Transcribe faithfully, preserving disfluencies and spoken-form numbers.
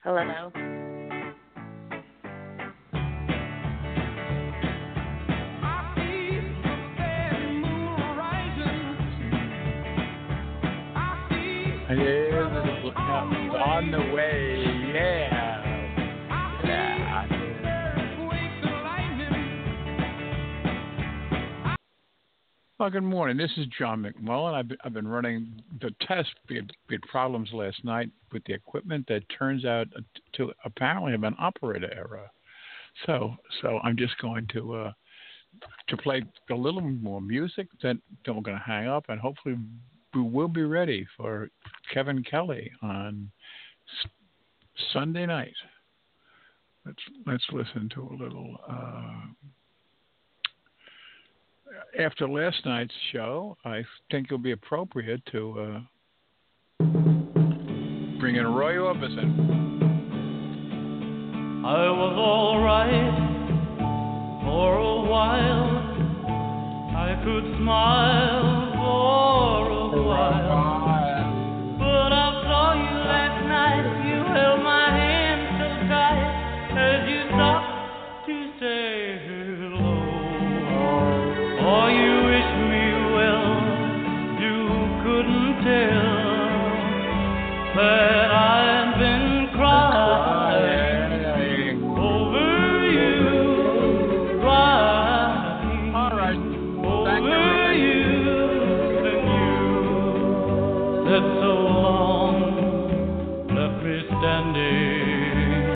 Hello. It is on the way. Yeah. Yeah. Well, good morning. This is John McMullen. I've been, I've been running the test. We had, we had problems last night with the equipment that turns out to apparently have an operator error. So, so I'm just going to uh, to play a little more music. Then, then we're going to hang up, and hopefully we will be ready for Kevin Kelly on s- Sunday night. Let's let's listen to a little. Uh, after last night's show, I think it'll be appropriate to uh, bring in Roy Orbison. I was all right for a while. I could smile